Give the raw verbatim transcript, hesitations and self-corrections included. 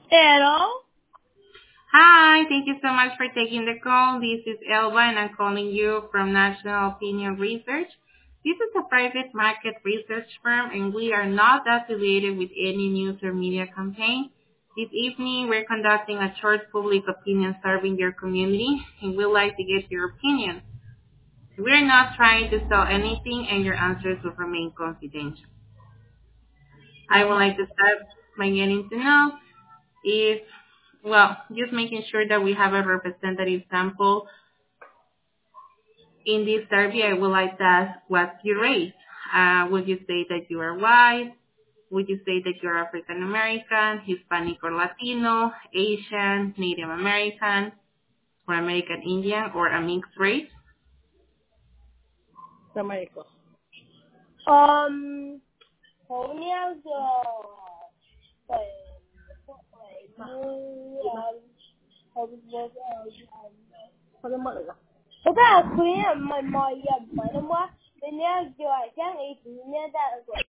Hello. Hi, thank you so much for taking the call. This is Elba, and I'm calling you from National Opinion Research. This is a private market research firm, and we are not affiliated with any news or media campaign. This evening, we're conducting a short public opinion survey in your community, and we'd like to get your opinion. We're not trying to sell anything, and your answers will remain confidential. I would like to start by getting to know if, well, just making sure that we have a representative sample. In this survey, I would like to ask what's your race? Uh, would you say that you are white? Would you say that you're African American, Hispanic or Latino, Asian, Native American, or American Indian, or a mixed race? America. Um, ผมเนี่ยจะไปไปดูอ่าผมจะเขาจะมาเลยล่ะเขาจะคุยอ่ะไม่ไม่ยังไม่รู้ว่าเป็นเนี่ยจะอย่างไอ้ที่เนี่ยได้